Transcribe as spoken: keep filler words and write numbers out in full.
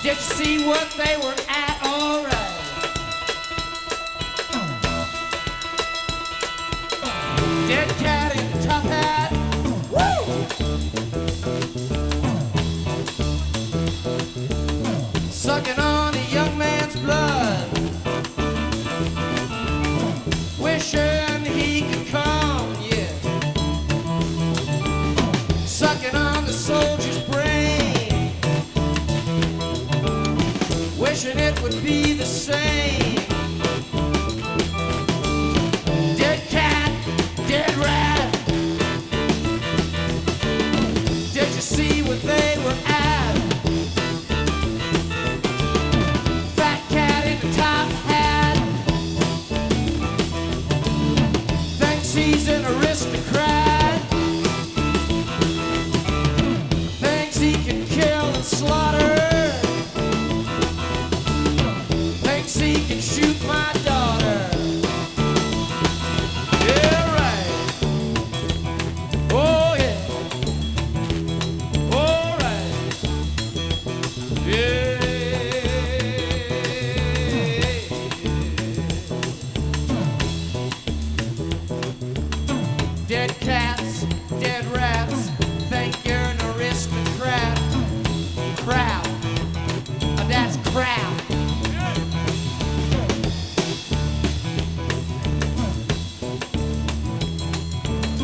Did you see what they were at? All right. Dead cat in a top hat. Woo! Sucking on a young man's blood, wishing he could come, yeah. Sucking on the soldier's brain, wishing it would be